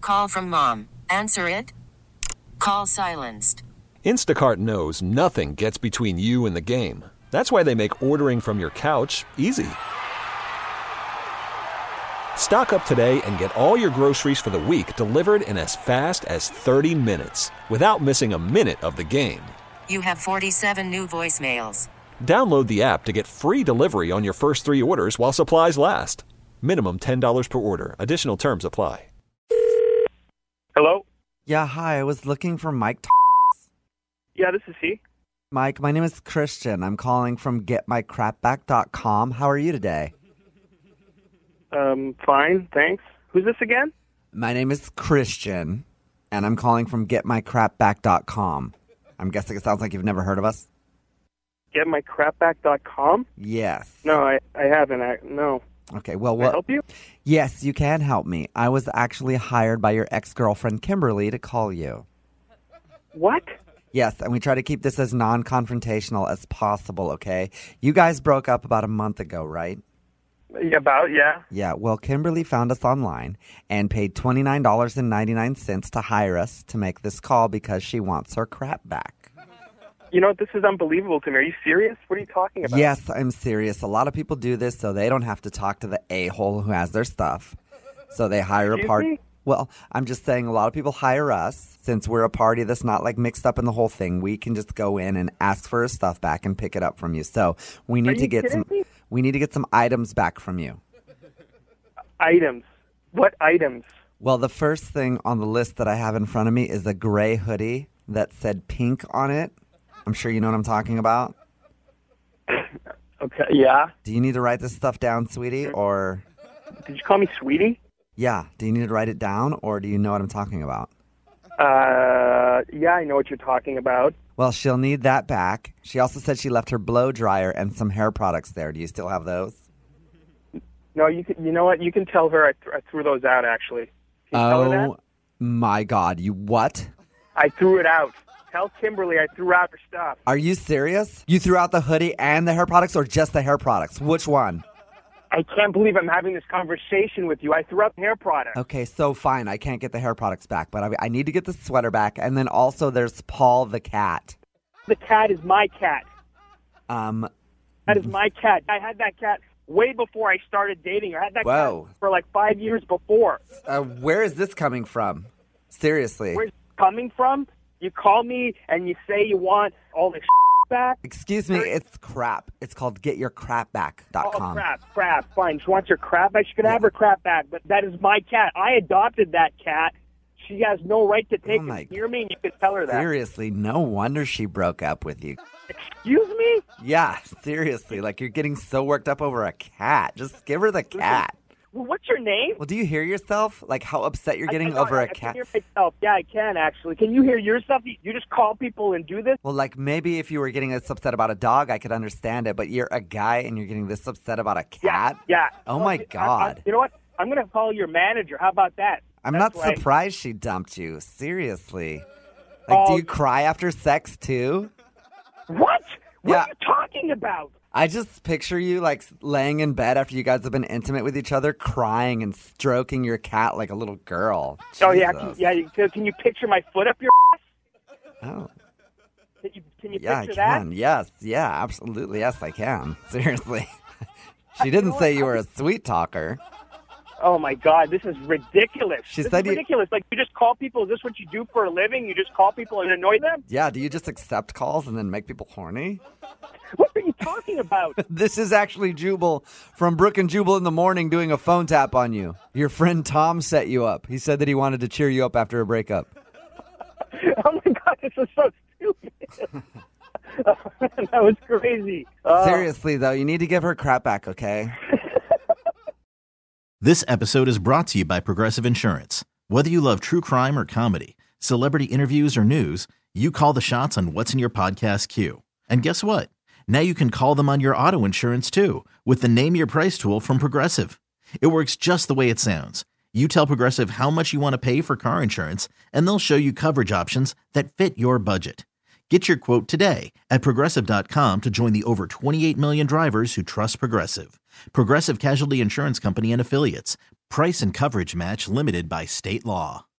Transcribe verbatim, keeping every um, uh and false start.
call from mom. Answer it. Call silenced. Instacart knows nothing gets between you and the game. That's why they make ordering from your couch easy. Stock up today and get all your groceries for the week delivered in as fast as thirty minutes without missing a minute of the game. You have forty-seven new voicemails. Download the app to get free delivery on your first three orders while supplies last. Minimum ten dollars per order. Additional terms apply. Hello? Yeah, hi. I was looking for Mike. Yeah, this is he. Mike, my name is Christian. I'm calling from get my crap back dot com. How are you today? Um, fine, thanks. Who's this again? My name is Christian, and I'm calling from get my crap back dot com. I'm guessing it sounds like you've never heard of us? get my crap back dot com? Yes. No, I, I haven't. I, no. Okay, well, Can I what? help you? Yes, you can help me. I was actually hired by your ex-girlfriend, Kimberly, to call you. What? Yes, and we try to keep this as non-confrontational as possible, okay? You guys broke up about a month ago, right? About, yeah. Yeah, well, Kimberly found us online and paid twenty-nine dollars and ninety-nine cents to hire us to make this call because she wants her crap back. You know, this is unbelievable to me. Are you serious? What are you talking about? Yes, I'm serious. A lot of people do this so they don't have to talk to the a-hole who has their stuff. So they hire Excuse a party. me? Well, I'm just saying a lot of people hire us since we're a party that's not like mixed up in the whole thing. We can just go in and ask for her stuff back and pick it up from you. So we need Are to you get kidding some me? we need to get some items back from you. Items. What items? Well, the first thing on the list that I have in front of me is a gray hoodie that said pink on it. I'm sure you know what I'm talking about. Okay, yeah. Do you need to write this stuff down, sweetie, or... Did you call me sweetie? Yeah. Do you need to write it down, or do you know what I'm talking about? Uh, yeah, I know what you're talking about. Well, she'll need that back. She also said she left her blow dryer and some hair products there. Do you still have those? No, you can, you know what? You can tell her I, th- I threw those out, actually. Can you tell her that? Oh, my God. You what? I threw it out. Tell Kimberly I threw out her stuff. Are you serious? You threw out the hoodie and the hair products, or just the hair products? Which one? I can't believe I'm having this conversation with you. I threw out the hair product. Okay, so fine. I can't get the hair products back, but I, I need to get the sweater back. And then also there's Paul the cat. The cat is my cat. Um, That is my cat. I had that cat way before I started dating her. I had that Whoa. cat for like five years before. uh, where is this coming from? Seriously. Where's it coming from? You call me and you say you want all the back? Excuse me, it's crap. It's called get your crap back dot com. Oh, crap, crap. Fine. She wants her crap back. She can have her crap back, but that is my cat. I adopted that cat. She has no right to take Oh, my it. Hear me? And you can tell her that. Seriously, no wonder she broke up with you. Excuse me? Yeah, seriously. Like, you're getting so worked up over a cat. Just give her the cat. Well, what's your name? Well, do you hear yourself? Like, how upset you're I- getting I, over I, a I cat? can hear myself. Yeah, I can, actually. Can you hear yourself? You you just call people and do this? Well, like, maybe if you were getting this upset about a dog, I could understand it. But you're a guy and you're getting this upset about a cat? Yeah. Oh, my I- I- God. you know what? I'm going to call your manager. How about that? I'm That's not right. surprised she dumped you. Seriously. Like, Oh, do you cry after sex, too? What? What Yeah. are you talking about? I just picture you, like, laying in bed after you guys have been intimate with each other, crying and stroking your cat like a little girl. Oh, yeah. Can, Jesus. yeah. you- Can, can you picture my foot up your ass? Oh, Can you, can you yeah, I picture that? can. Yes, yeah, absolutely. Yes, I can. Seriously. She didn't say you were a sweet talker. Oh, my God. This is ridiculous. She this said is you- ridiculous. Like, you just call people. Is this what you do for a living? You just call people and annoy them? Yeah, do you just accept calls and then make people horny? What are you talking about? This is actually Jubal from Brook and Jubal in the Morning doing a phone tap on you. Your friend Tom set you up. He said that he wanted to cheer you up after a breakup. Oh, my God. This is so stupid. That was crazy. Uh, Seriously, though, you need to give her crap back, okay? This episode is brought to you by Progressive Insurance. Whether you love true crime or comedy, celebrity interviews or news, you call the shots on what's in your podcast queue. And guess what? Now you can call them on your auto insurance too with the Name Your Price tool from Progressive. It works just the way it sounds. You tell Progressive how much you want to pay for car insurance, and they'll show you coverage options that fit your budget. Get your quote today at Progressive dot com to join the over twenty-eight million drivers who trust Progressive. Progressive Casualty Insurance Company and Affiliates. Price and coverage match limited by state law.